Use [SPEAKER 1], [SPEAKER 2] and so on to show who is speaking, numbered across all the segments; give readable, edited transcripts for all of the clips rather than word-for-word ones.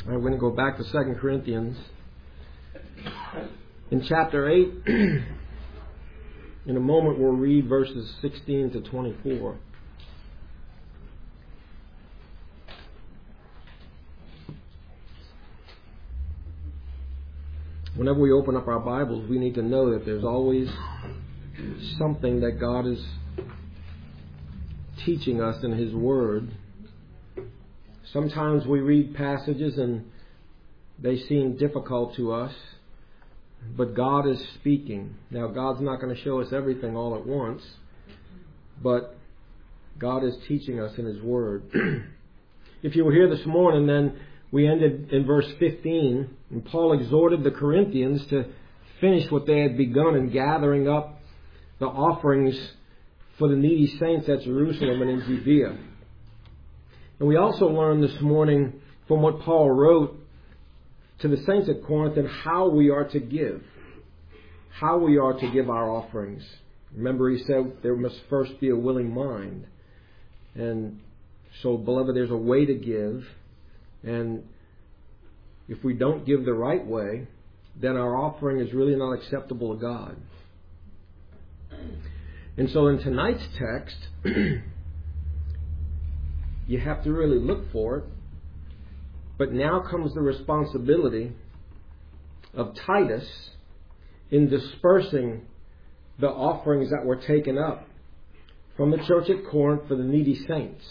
[SPEAKER 1] We're going to go back to 2 Corinthians. In chapter 8, in a moment we'll read verses 16 to 24. Whenever we open up our Bibles, we need to know that there's always something that God is teaching us in His Word. Sometimes we read passages and they seem difficult to us, but God is speaking. Now, God's not going to show us everything all at once, but God is teaching us in His Word. If you were here this morning, then we ended in verse 15, and Paul exhorted the Corinthians to finish what they had begun in gathering up the offerings for the needy saints at Jerusalem and in Judea. And we also learned this morning from what Paul wrote to the saints at Corinth and how we are to give. How we are to give our offerings. Remember, he said there must first be a willing mind. And so, beloved, there's a way to give. And if we don't give the right way, then our offering is really not acceptable to God. And so in tonight's text, you have to really look for it. But now comes the responsibility of Titus in dispersing the offerings that were taken up from the church at Corinth for the needy saints.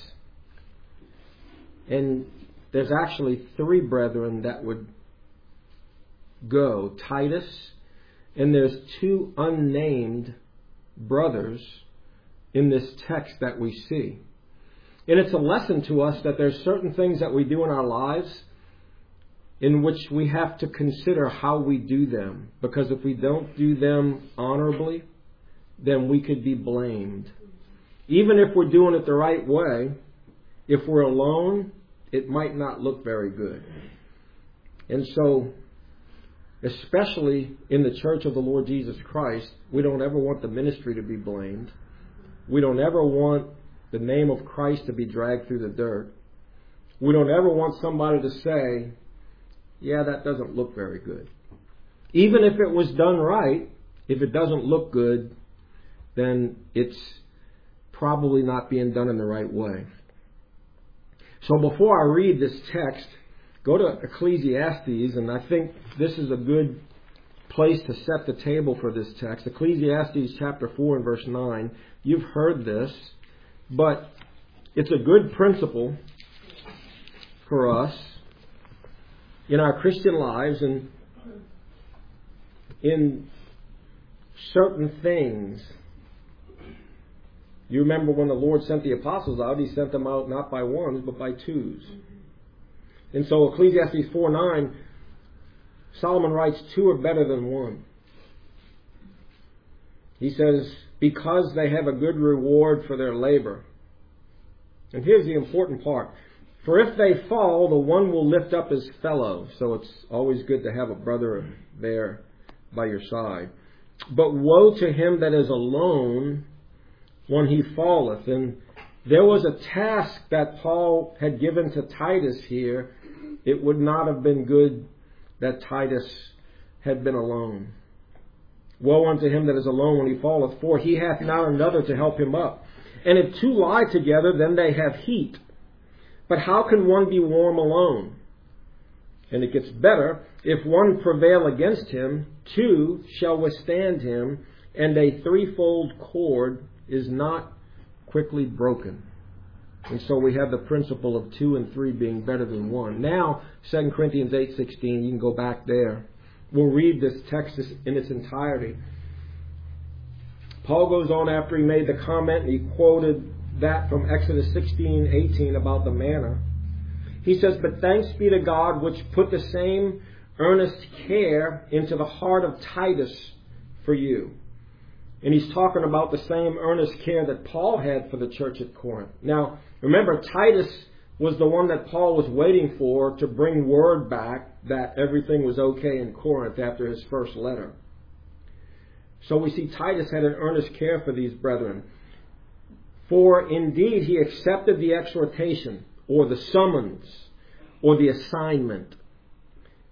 [SPEAKER 1] And there's actually 3 brethren that would go. Titus, and there's 2 unnamed brothers in this text that we see. And it's a lesson to us that there's certain things that we do in our lives in which we have to consider how we do them. Because if we don't do them honorably, then we could be blamed. Even if we're doing it the right way, if we're alone, it might not look very good. And so, especially in the church of the Lord Jesus Christ, we don't ever want the ministry to be blamed. We don't ever want the name of Christ to be dragged through the dirt. We don't ever want somebody to say, yeah, that doesn't look very good. Even if it was done right, if it doesn't look good, then it's probably not being done in the right way. So before I read this text, go to Ecclesiastes, and I think this is a good place to set the table for this text. Ecclesiastes chapter 4 and verse 9. You've heard this, but it's a good principle for us in our Christian lives and in certain things. You remember when the Lord sent the apostles out, He sent them out not by ones, but by twos. And so Ecclesiastes 4:9, Solomon writes, 2 are better than 1. He says, because they have a good reward for their labor. And here's the important part. For if they fall, the one will lift up his fellow. So it's always good to have a brother there by your side. But woe to him that is alone when he falleth. And there was a task that Paul had given to Titus here. It would not have been good that Titus had been alone. Woe unto him that is alone when he falleth, for he hath not another to help him up. And if 2 lie together, then they have heat. But how can one be warm alone? And it gets better. If one prevail against him, 2 shall withstand him, and a threefold cord is not quickly broken. And so we have the principle of 2 and 3 being better than 1. Now, 2 Corinthians 8:16, you can go back there. We'll read this text in its entirety. Paul goes on after he made the comment, and he quoted that from Exodus 16:18 about the manna. He says, but thanks be to God which put the same earnest care into the heart of Titus for you. And he's talking about the same earnest care that Paul had for the church at Corinth. Now, remember, Titus was the one that Paul was waiting for to bring word back that everything was okay in Corinth after his first letter. So we see Titus had an earnest care for these brethren. For indeed he accepted the exhortation, or the summons, or the assignment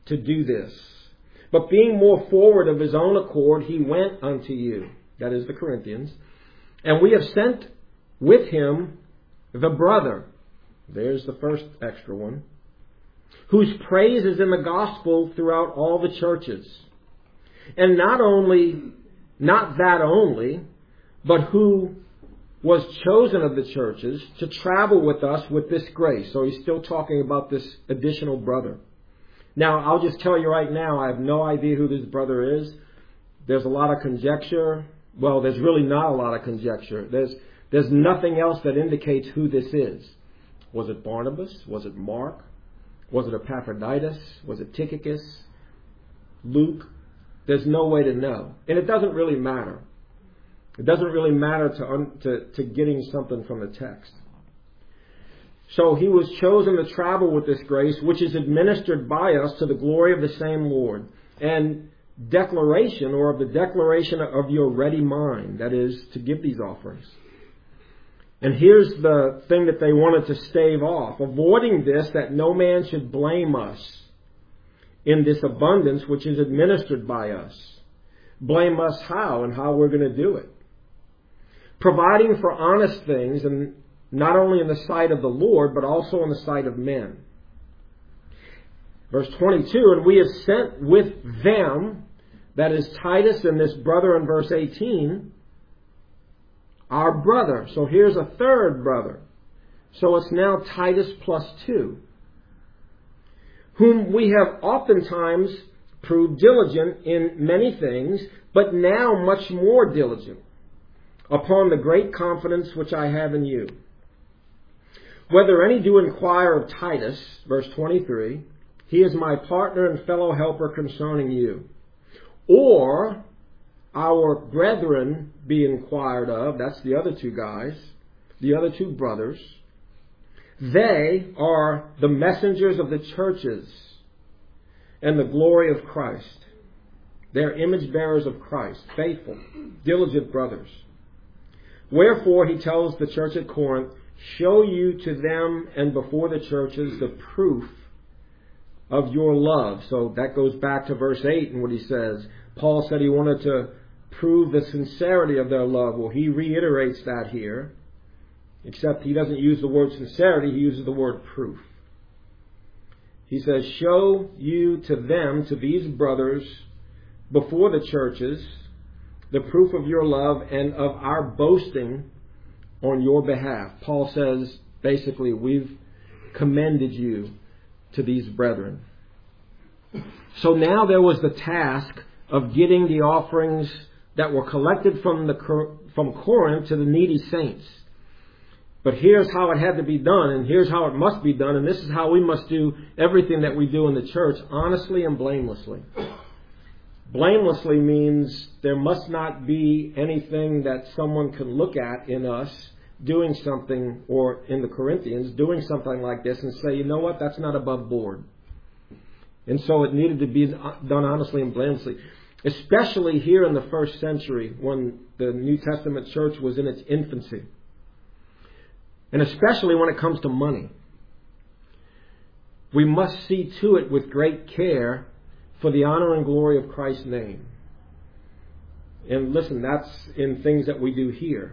[SPEAKER 1] to do this. But being more forward of his own accord, he went unto you, that is the Corinthians, and we have sent with him the brother, there's the first extra one, whose praise is in the gospel throughout all the churches. And not that only, but who was chosen of the churches to travel with us with this grace. So he's still talking about this additional brother. Now, I'll just tell you right now, I have no idea who this brother is. There's a lot of conjecture. Well, there's really not a lot of conjecture. There's nothing else that indicates who this is. Was it Barnabas? Was it Mark? Was it Epaphroditus? Was it Tychicus? Luke? There's no way to know. And it doesn't really matter. It doesn't really matter to getting something from the text. So he was chosen to travel with this grace, which is administered by us to the glory of the same Lord. And declaration, or of the declaration of your ready mind, that is, to give these offerings. And here's the thing that they wanted to stave off. Avoiding this, that no man should blame us in this abundance which is administered by us. Blame us how and how we're going to do it. Providing for honest things, and not only in the sight of the Lord, but also in the sight of men. Verse 22, and we have sent with them, that is Titus and this brother in verse 18, our brother. So here's a third brother. So it's now Titus plus 2. Whom we have oftentimes proved diligent in many things, but now much more diligent, upon the great confidence which I have in you. Whether any do inquire of Titus, verse 23, he is my partner and fellow helper concerning you. Or our brethren be inquired of, that's the other two guys, the other two brothers. They are the messengers of the churches and the glory of Christ. They're image bearers of Christ, faithful, diligent brothers. Wherefore, he tells the church at Corinth, show you to them and before the churches the proof of your love. So that goes back to verse 8 and what he says. Paul said he wanted to prove the sincerity of their love. Well, he reiterates that here, except he doesn't use the word sincerity, he uses the word proof. He says, show you to them, to these brothers, before the churches, the proof of your love and of our boasting on your behalf. Paul says, basically, we've commended you to these brethren. So now there was the task of getting the offerings that were collected from Corinth to the needy saints. But here's how it had to be done, and here's how it must be done, and this is how we must do everything that we do in the church, honestly and blamelessly. Blamelessly means there must not be anything that someone can look at in us doing something, or in the Corinthians, doing something like this and say, you know what, that's not above board. And so it needed to be done honestly and blamelessly. Especially here in the first century when the New Testament church was in its infancy. And especially when it comes to money. We must see to it with great care for the honor and glory of Christ's name. And listen, that's in things that we do here.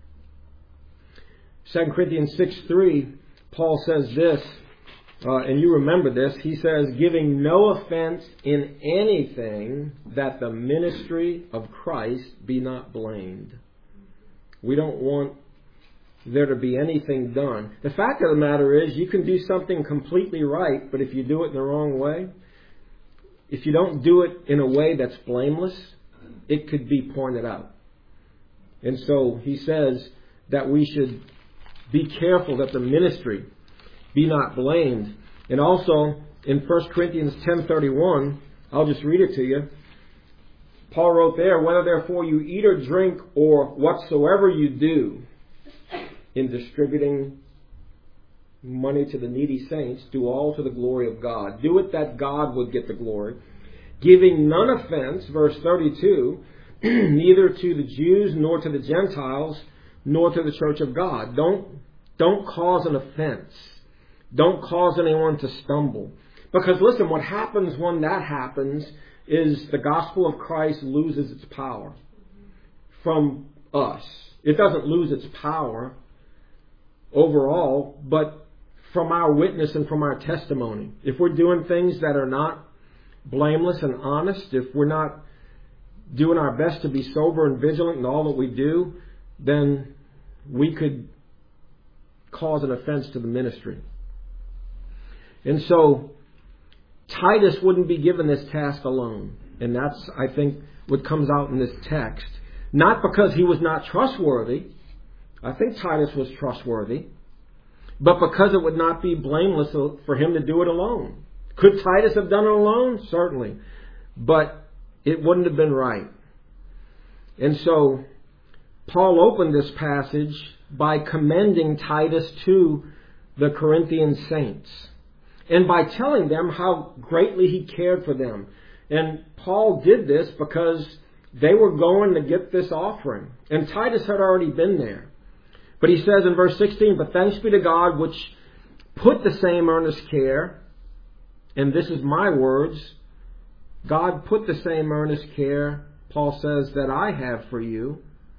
[SPEAKER 1] 2 Corinthians 6:3, Paul says this, and you remember this, he says, giving no offense in anything, that the ministry of Christ be not blamed. We don't want there to be anything done. The fact of the matter is, you can do something completely right, but if you do it in the wrong way, if you don't do it in a way that's blameless, it could be pointed out. And so he says that we should be careful that the ministry be not blamed. And also in 1 Corinthians 10:31, I'll just read it to you. Paul wrote there, whether therefore you eat or drink or whatsoever you do in distributing money to the needy saints, do all to the glory of God. Do it that God would get the glory. Giving none offense, verse 32, neither to the Jews nor to the Gentiles, nor to the church of God. Don't cause an offense. Don't cause anyone to stumble. Because listen, what happens when that happens is the gospel of Christ loses its power from us. It doesn't lose its power overall, but from our witness and from our testimony. If we're doing things that are not blameless and honest, if we're not doing our best to be sober and vigilant in all that we do, then we could cause an offense to the ministry. And so Titus wouldn't be given this task alone. And that's, I think, what comes out in this text. Not because he was not trustworthy. I think Titus was trustworthy. But because it would not be blameless for him to do it alone. Could Titus have done it alone? Certainly. But it wouldn't have been right. And so Paul opened this passage by commending Titus to the Corinthian saints. And by telling them how greatly he cared for them. And Paul did this because they were going to get this offering. And Titus had already been there. But he says in verse 16, "But thanks be to God which put the same earnest care," and this is my words, God put the same earnest care, Paul says, "that I have for you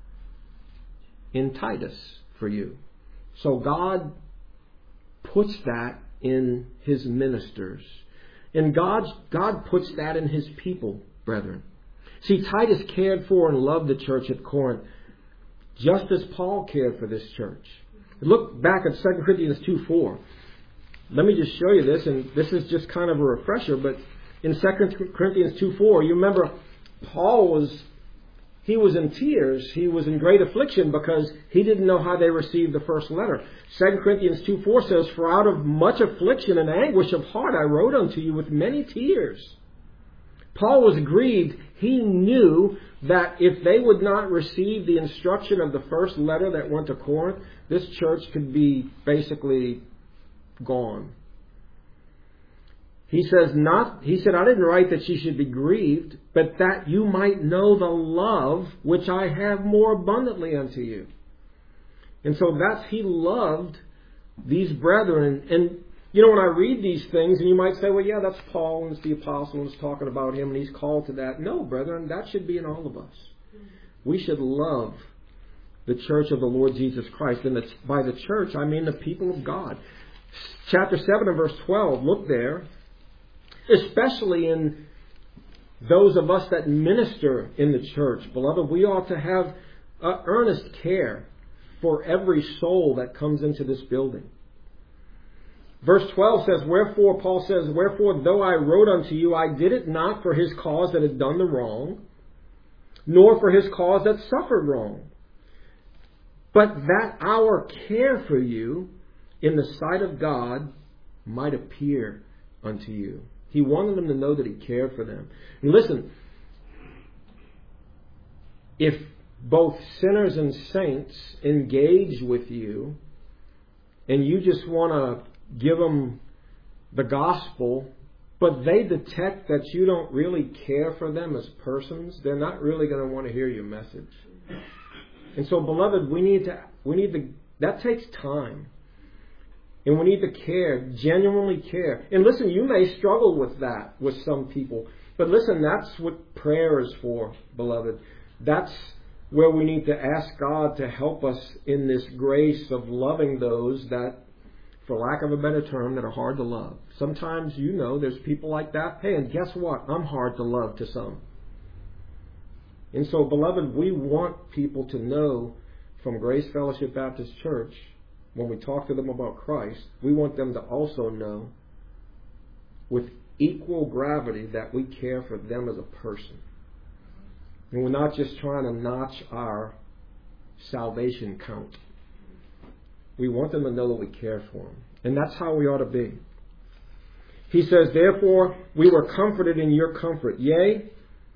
[SPEAKER 1] in Titus for you." So God puts that in His ministers. And God puts that in His people, brethren. See, Titus cared for and loved the church at Corinth just as Paul cared for this church. Look back at 2 Corinthians 2:4. Let me just show you this, and this is just kind of a refresher, but in 2 Corinthians 2:4, you remember Paul was in tears. He was in great affliction because he didn't know how they received the first letter. 2 Corinthians 2:4 says, "For out of much affliction and anguish of heart I wrote unto you with many tears." Paul was grieved. He knew that if they would not receive the instruction of the first letter that went to Corinth, this church could be basically gone. He said, "I didn't write that she should be grieved, but that you might know the love which I have more abundantly unto you." And so he loved these brethren. And when I read these things, and you might say, well, yeah, that's Paul, and it's the apostle, and it's talking about him, and he's called to that. No, brethren, that should be in all of us. We should love the church of the Lord Jesus Christ. And by the church, I mean the people of God. Chapter 7 and verse 12, look there. Especially in those of us that minister in the church, beloved, we ought to have earnest care for every soul that comes into this building. Verse 12 says, Paul says, "Wherefore, though I wrote unto you, I did it not for his cause that had done the wrong, nor for his cause that suffered wrong, but that our care for you in the sight of God might appear unto you." He wanted them to know that He cared for them. And listen, if both sinners and saints engage with you, and you just want to give them the gospel, but they detect that you don't really care for them as persons, they're not really going to want to hear your message. And so, beloved, that takes time. And we need to care, genuinely care. And listen, you may struggle with that with some people. But listen, that's what prayer is for, beloved. That's where we need to ask God to help us in this grace of loving those that, for lack of a better term, that are hard to love. Sometimes, there's people like that. Hey, and guess what? I'm hard to love to some. And so, beloved, we want people to know from Grace Fellowship Baptist Church, when we talk to them about Christ, we want them to also know with equal gravity that we care for them as a person. And we're not just trying to notch our salvation count. We want them to know that we care for them. And that's how we ought to be. He says, "Therefore we were comforted in your comfort. Yea,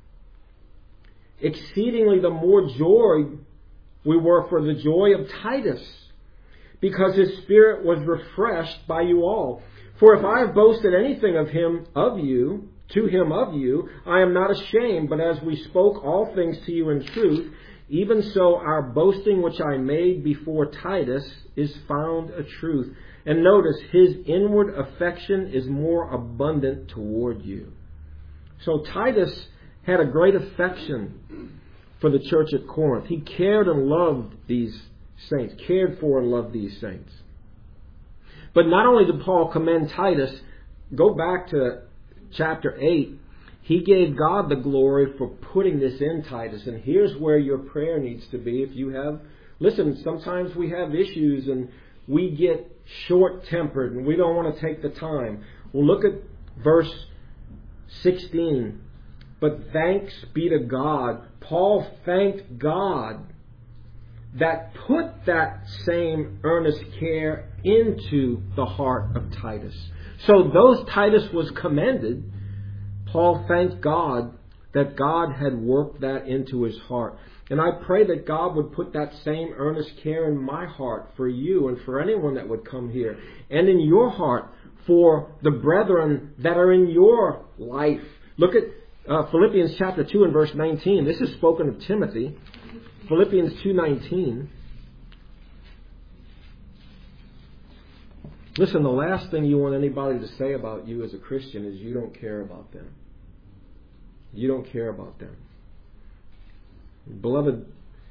[SPEAKER 1] exceedingly the more joy we were for the joy of Titus, because his spirit was refreshed by you all. For if I have boasted anything to him of you, I am not ashamed, but as we spoke all things to you in truth, Even so, our boasting which I made before Titus is found a truth. And notice, his inward affection is more abundant toward you. So Titus had a great affection for the church at Corinth. He cared and loved these saints, cared for and loved these saints. But not only did Paul commend Titus, go back to chapter 8, he gave God the glory for putting this in Titus. And here's where your prayer needs to be. If you have, listen, sometimes we have issues and we get short-tempered and we don't want to take the time. Well, look at verse 16. But thanks be to God. Paul thanked God that put that same earnest care into the heart of Titus. So though Titus was commended, Paul thanked God that God had worked that into his heart. And I pray that God would put that same earnest care in my heart for you and for anyone that would come here. And in your heart for the brethren that are in your life. Look at Philippians chapter 2 and verse 19. This is spoken of Timothy. Philippians 2:19. Listen, the last thing you want anybody to say about you as a Christian is you don't care about them. You don't care about them. Beloved,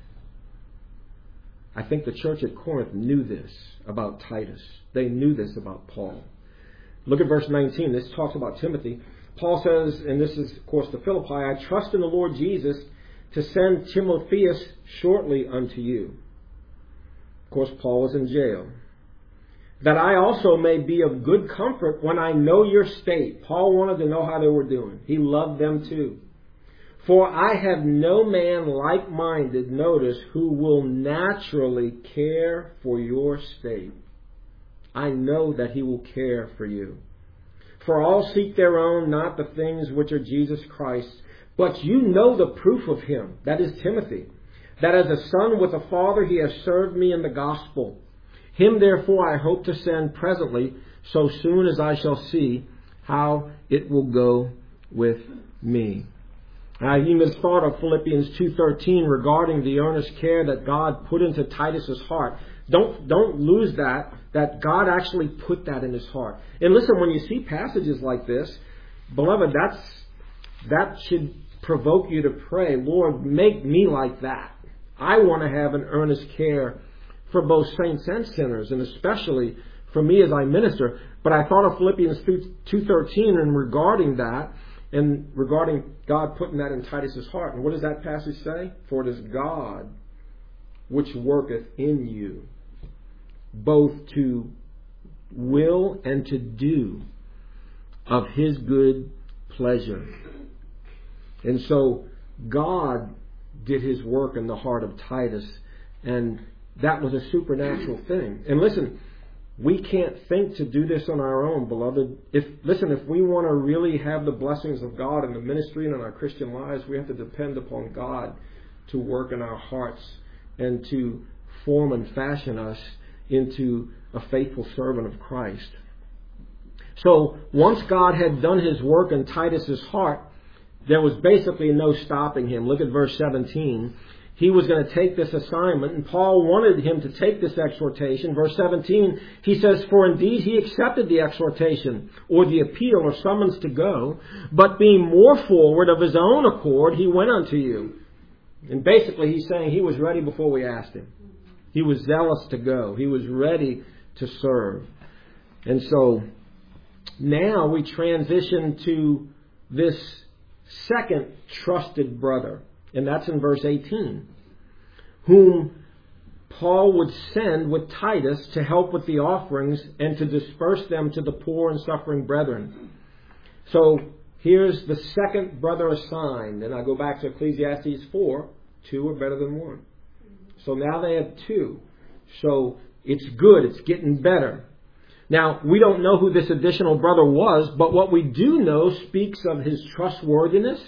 [SPEAKER 1] I think the church at Corinth knew this about Titus. They knew this about Paul. Look at verse 19. This talks about Timothy. Paul says, and this is, of course, to Philippi, I trust in the Lord Jesus to send Timotheus shortly unto you. Of course, Paul was in jail. That I also may be of good comfort when I know your state. Paul wanted to know how they were doing. He loved them too. For I have no man like-minded, notice, who will naturally care for your state. I know that he will care for you. For all seek their own, not the things which are Jesus Christ. But you know the proof of him, that is Timothy, that as a son with a father he has served me in the gospel. Him therefore I hope to send presently, so soon as I shall see how it will go with me. Now, you must thought of Philippians 2:13 regarding the earnest care that God put into Titus's heart. Don't lose that God actually put that in his heart. And listen, when you see passages like this, beloved, that should provoke you to pray, Lord, make me like that. I want to have an earnest care for both saints and sinners, and especially for me as I minister. But I thought of Philippians 2:13 and regarding that, and regarding God putting that in Titus's heart. And what does that passage say? For it is God which worketh in you, both to will and to do of his good pleasure. And so God did his work in the heart of Titus, and that was a supernatural thing. And listen, we can't think to do this on our own, beloved. If we want to really have the blessings of God in the ministry and in our Christian lives, we have to depend upon God to work in our hearts and to form and fashion us into a faithful servant of Christ. So once God had done his work in Titus's heart, there was basically no stopping him. Look at verse 17. He was going to take this assignment, and Paul wanted him to take this exhortation. Verse 17, he says, for indeed he accepted the exhortation, or the appeal, or summons to go, but being more forward of his own accord, he went unto you. And basically he's saying he was ready before we asked him. He was zealous to go. He was ready to serve. And so now we transition to this second trusted brother. And that's in verse 18, whom Paul would send with Titus to help with the offerings and to disperse them to the poor and suffering brethren. So here's the second brother assigned. And I go back to Ecclesiastes 4, 2 are better than one. So now they have two. So it's good. It's getting better. Now, we don't know who this additional brother was, but what we do know speaks of his trustworthiness.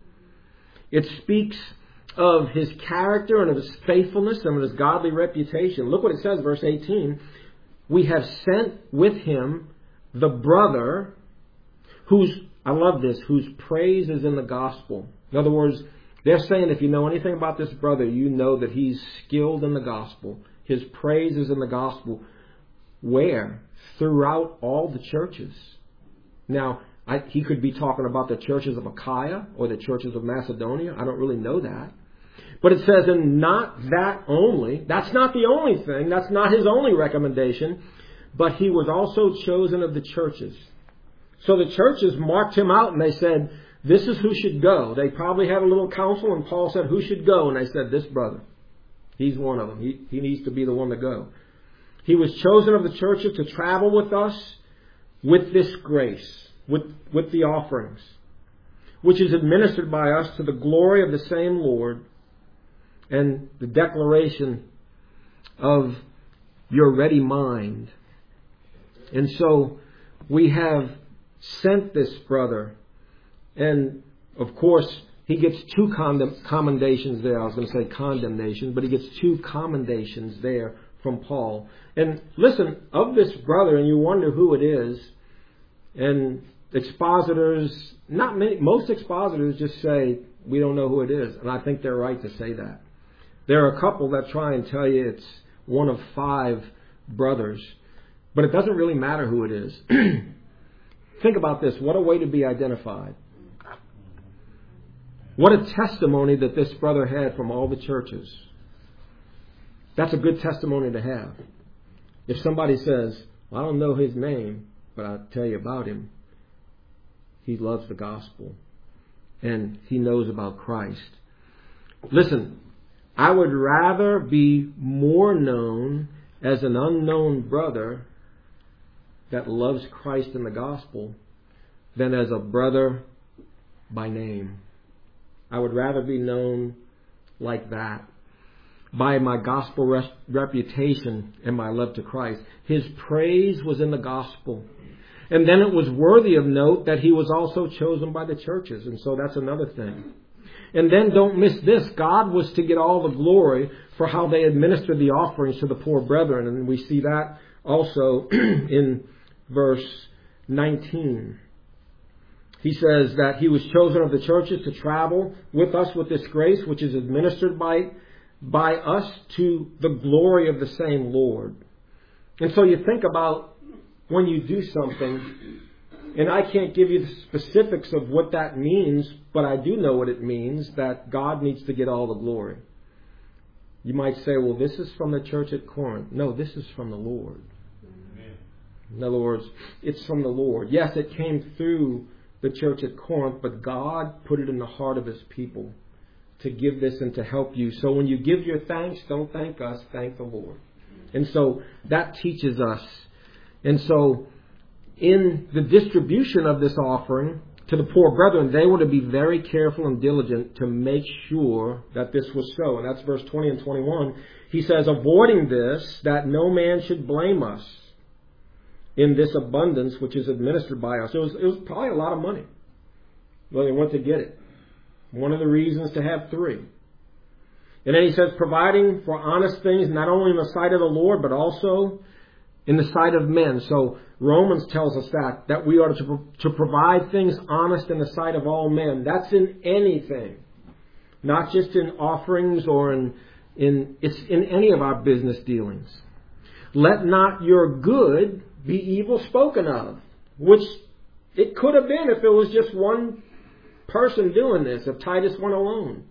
[SPEAKER 1] It speaks of his character and of his faithfulness and of his godly reputation. Look what it says, verse 18. We have sent with him the brother whose, I love this, whose praise is in the gospel. In other words, They're saying if you know anything about this brother, you know that he's skilled in the gospel. His praise is in the gospel. Where? Throughout all the churches. Now, he could be talking about the churches of Achaia or the churches of Macedonia. I don't really know that. But it says, and not that only. That's not the only thing. That's not his only recommendation. But he was also chosen of the churches. So the churches marked him out and they said, this is who should go. They probably had a little council and Paul said, who should go? And they said, this brother. He's one of them. He needs to be the one to go. He was chosen of the churches to travel with us with this grace, with the offerings, which is administered by us to the glory of the same Lord and the declaration of your ready mind. And so we have sent this brother. And, of course, he gets two commendations there. I was going to say condemnation, but he gets two commendations there from Paul. And listen, of this brother, and you wonder who it is, and expositors, not many, most expositors just say, we don't know who it is. And I think they're right to say that. There are a couple that try and tell you it's one of 5 brothers, but it doesn't really matter who it is. Think about this. What a way to be identified. What a testimony that this brother had from all the churches. That's a good testimony to have. If somebody says, well, I don't know his name, but I'll tell you about him. He loves the gospel. And he knows about Christ. Listen, I would rather be more known as an unknown brother that loves Christ and the gospel than as a brother by name. I would rather be known like that, by my gospel reputation and my love to Christ. His praise was in the gospel. And then it was worthy of note that he was also chosen by the churches. And so that's another thing. And then don't miss this. God was to get all the glory for how they administered the offerings to the poor brethren. And we see that also in verse 19. He says that he was chosen of the churches to travel with us with this grace, which is administered by us to the glory of the same Lord. And so you think about when you do something, and I can't give you the specifics of what that means, but I do know what it means, that God needs to get all the glory. You might say, well, this is from the church at Corinth. No, this is from the Lord. Amen. In other words, it's from the Lord. Yes, it came through the church at Corinth, but God put it in the heart of His people to give this and to help you. So when you give your thanks, don't thank us, thank the Lord. And so that teaches us. And so in the distribution of this offering to the poor brethren, they were to be very careful and diligent to make sure that this was so. And that's verse 20 and 21. He says, avoiding this, that no man should blame us in this abundance which is administered by us. It was probably a lot of money. Well, they went to get it. One of the reasons to have 3. And then he says, providing for honest things, not only in the sight of the Lord, but also in the sight of men. So Romans tells us that we are to provide things honest in the sight of all men. That's in anything. Not just in offerings or it's in any of our business dealings. Let not your good be evil spoken of, which it could have been if it was just one person doing this, if Titus went alone.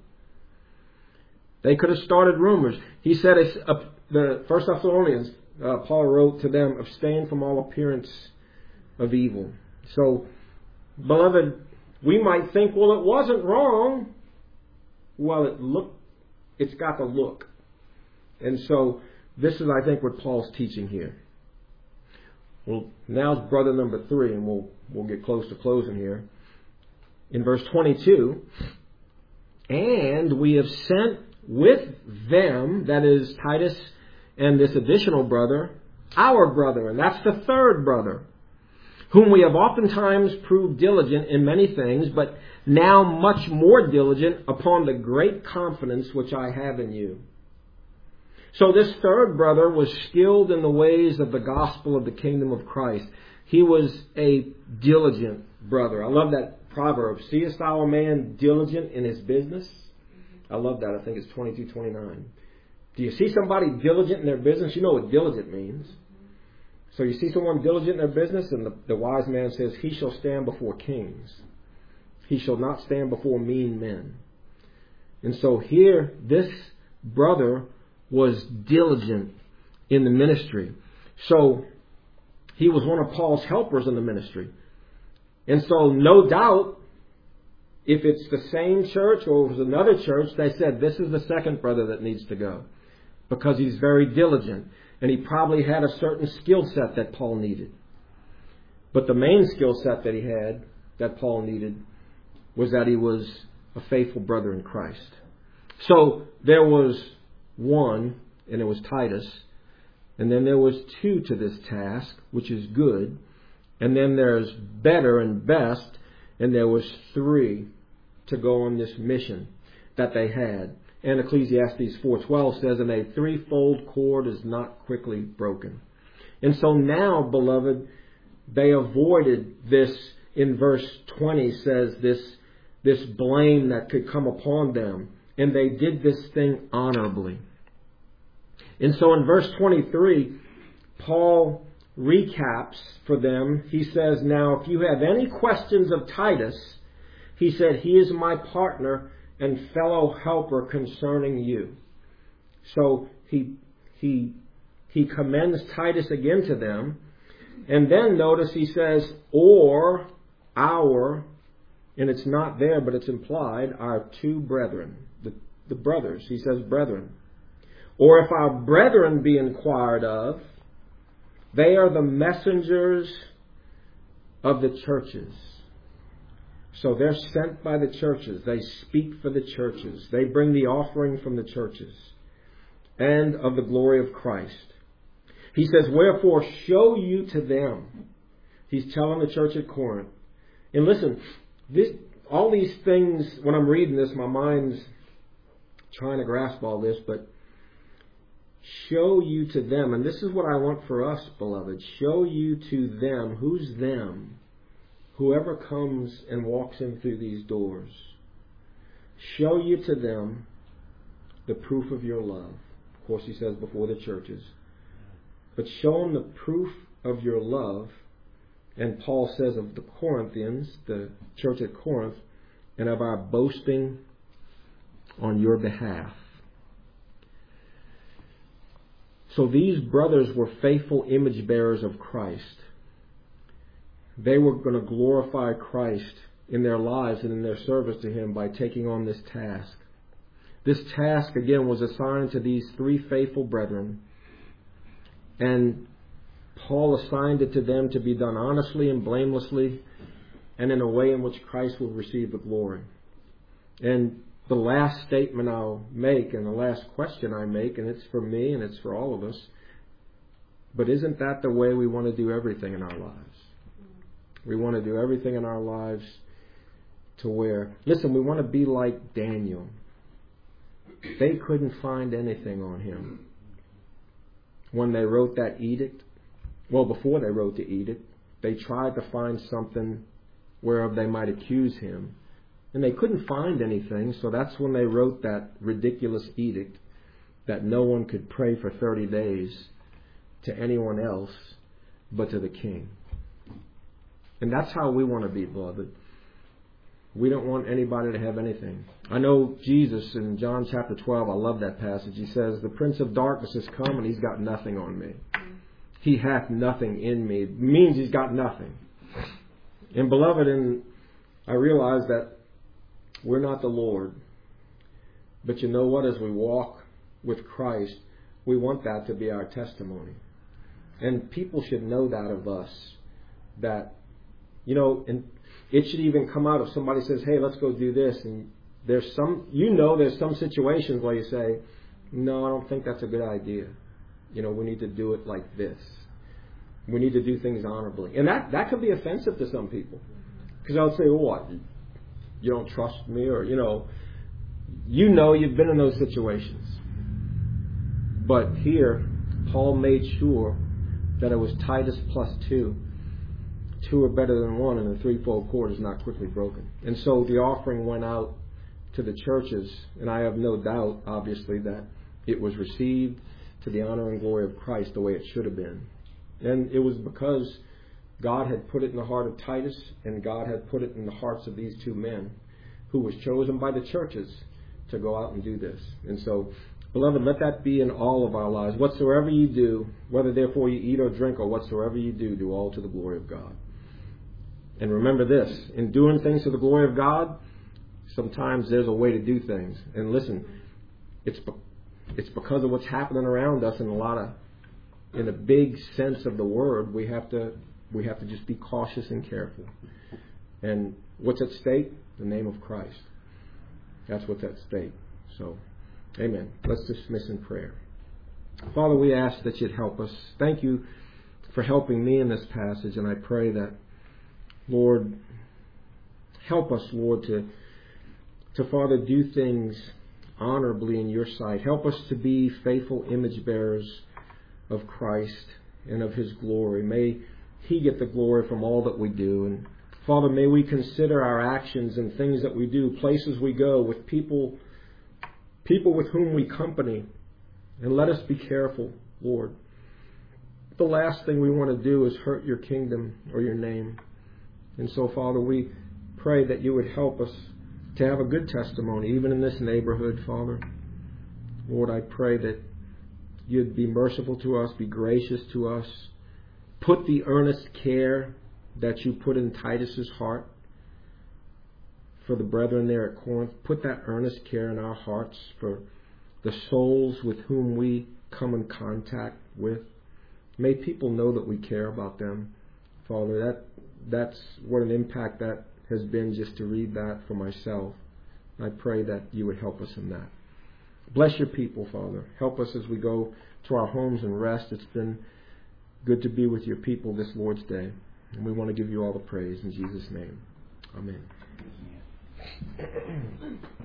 [SPEAKER 1] They could have started rumors. He said, the First Thessalonians, Paul wrote to them, abstain from all appearance of evil. So, beloved, we might think, well, it wasn't wrong. Well, it's got the look. And so, this is, I think, what Paul's teaching here. Well, now's brother number 3, and we'll get close to closing here. In verse 22, and we have sent with them, that is Titus and this additional brother, our brother, and that's the third brother, whom we have oftentimes proved diligent in many things, but now much more diligent upon the great confidence which I have in you. So this third brother was skilled in the ways of the gospel of the kingdom of Christ. He was a diligent brother. I love that proverb. Seest thou a man diligent in his business? I love that. I think it's 22:29. Do you see somebody diligent in their business? You know what diligent means. So you see someone diligent in their business, and the wise man says, he shall stand before kings. He shall not stand before mean men. And so here, this brother was diligent in the ministry. So he was one of Paul's helpers in the ministry. And so no doubt, if it's the same church or it was another church, they said, this is the second brother that needs to go. Because he's very diligent. And he probably had a certain skill set that Paul needed. But the main skill set that he had, that Paul needed, was that he was a faithful brother in Christ. So there was one, and it was Titus. And then there was two to this task, which is good. And then there's better and best. And there was three to go on this mission that they had. And Ecclesiastes 4:12 says, and a threefold cord is not quickly broken. And so now, beloved, they avoided this, in verse 20 says, this blame that could come upon them. And they did this thing honorably. And so in verse 23, Paul recaps for them. He says, now if you have any questions of Titus, he said, he is my partner and fellow helper concerning you. So he commends Titus again to them. And then notice he says, or our, and it's not there but it's implied, our two brethren, the brothers. He says brethren. Or if our brethren be inquired of, they are the messengers of the churches. So they're sent by the churches. They speak for the churches. They bring the offering from the churches and of the glory of Christ. He says, wherefore show you to them. He's telling the church at Corinth. And listen, all these things, when I'm reading this, my mind's trying to grasp all this, but show you to them. And this is what I want for us, beloved. Show you to them. Who's them? Whoever comes and walks in through these doors. Show you to them the proof of your love. Of course, he says before the churches. But show them the proof of your love. And Paul says of the Corinthians, the church at Corinth, and of our boasting on your behalf. So these brothers were faithful image bearers of Christ. They were going to glorify Christ in their lives and in their service to Him by taking on this task. This task, again, was assigned to these three faithful brethren. And Paul assigned it to them to be done honestly and blamelessly and in a way in which Christ would receive the glory. And the last statement I'll make and the last question I make, and it's for me and it's for all of us, but isn't that the way we want to do everything in our lives? We want to do everything in our lives to where, listen, we want to be like Daniel. They couldn't find anything on him when they wrote that edict. Well, before they wrote the edict, they tried to find something whereof they might accuse him. And they couldn't find anything, so that's when they wrote that ridiculous edict that no one could pray for 30 days to anyone else but to the king. And that's how we want to be, beloved. We don't want anybody to have anything. I know Jesus in John chapter 12, I love that passage. He says, the Prince of Darkness has come and he's got nothing on me. He hath nothing in me. It means he's got nothing. And beloved, and I realize that we're not the Lord. But you know what? As we walk with Christ, we want that to be our testimony. And people should know that of us. That, and it should even come out if somebody says, hey, let's go do this. And there's some situations where you say, no, I don't think that's a good idea. We need to do it like this. We need to do things honorably. And that could be offensive to some people. Because I would say, well, what? You don't trust me? Or, you've been in those situations. But here, Paul made sure that it was Titus plus 2. 2 are better than 1, and the threefold cord is not quickly broken. And so the offering went out to the churches, and I have no doubt, obviously, that it was received to the honor and glory of Christ the way it should have been. And it was because God had put it in the heart of Titus, and God had put it in the hearts of these two men, who was chosen by the churches to go out and do this. And so, beloved, let that be in all of our lives. Whatsoever you do, whether therefore you eat or drink or whatsoever you do, do all to the glory of God. And remember this, in doing things to the glory of God, sometimes there's a way to do things. And listen, it's because of what's happening around us in a big sense of the word, we have to just be cautious and careful. And what's at stake? The name of Christ. That's what's at stake. So, amen. Let's dismiss in prayer. Father, we ask that you'd help us. Thank you for helping me in this passage, and I pray that, Lord, help us, Lord, to Father, do things honorably in your sight. Help us to be faithful image bearers of Christ and of his glory. May he get the glory from all that we do. And Father, may we consider our actions and things that we do, places we go, with people with whom we company. And let us be careful, Lord. The last thing we want to do is hurt your kingdom or your name. And so, Father, we pray that you would help us to have a good testimony, even in this neighborhood, Father. Lord, I pray that you'd be merciful to us, be gracious to us. Put the earnest care that you put in Titus's heart for the brethren there at Corinth. Put that earnest care in our hearts for the souls with whom we come in contact with. May people know that we care about them, Father. That's what an impact that has been just to read that for myself. I pray that you would help us in that. Bless your people, Father. Help us as we go to our homes and rest. It's been good to be with your people this Lord's Day. And we want to give you all the praise in Jesus' name. Amen.